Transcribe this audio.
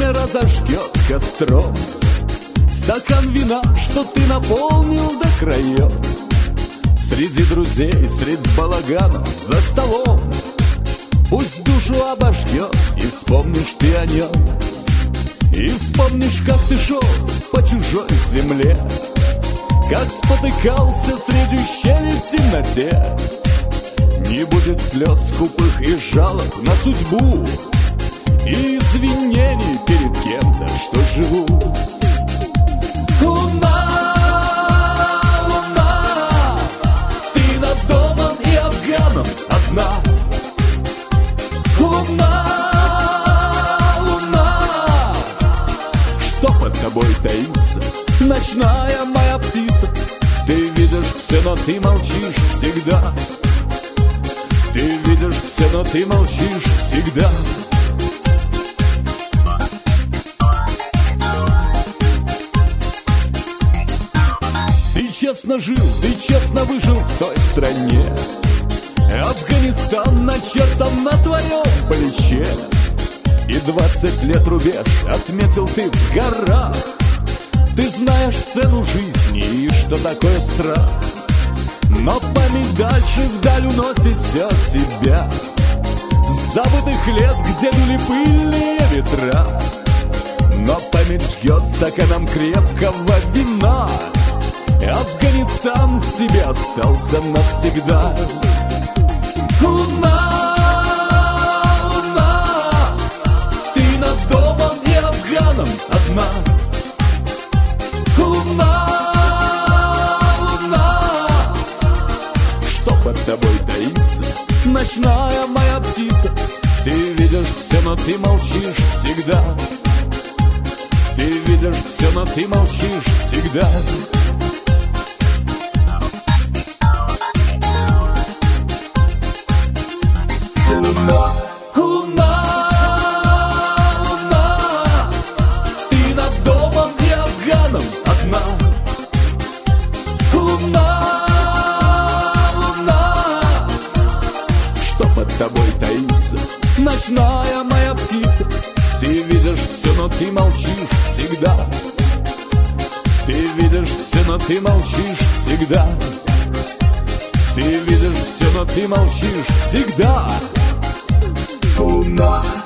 пламя разожгет костром стакан вина, что ты наполнил до краев. Среди друзей, среди балаганов, за столом пусть душу обожгет, и вспомнишь ты о нем. И вспомнишь, как ты шел по чужой земле, как спотыкался среди ущелий в темноте. Не будет слез скупых и жалоб на судьбу, и извинений перед кем-то, что живу. Луна, луна, ты над домом и Афганом одна. Луна, луна, что под тобой таится, ночная моя птица. Ты видишь все, но ты молчишь всегда. Ты видишь все, но ты молчишь всегда. Ты честно жил, ты честно выжил в той стране. Афганистан начертан на твоем плече. И 20 лет рубеж отметил ты в горах. Ты знаешь цену жизни и что такое страх. Но память дальше вдаль уносит все тебя. С забытых лет, где дули пыльные ветра. Но память жгет стаканом крепкого вина. Афганистан в тебе остался навсегда. Луна, луна, ты над домом и Афганом одна. Луна, луна, что под тобой таится, ночная моя птица. Ты видишь все, но ты молчишь всегда. Ты видишь все, но ты молчишь всегда. Луна, луна, луна, ты над домом и Афганом одна. Луна, луна, что под тобой таится, ночная моя птица. Ты видишь все, но ты молчишь всегда. Ты видишь все, но ты молчишь всегда. Ты видишь все, но ты молчишь всегда. Луна.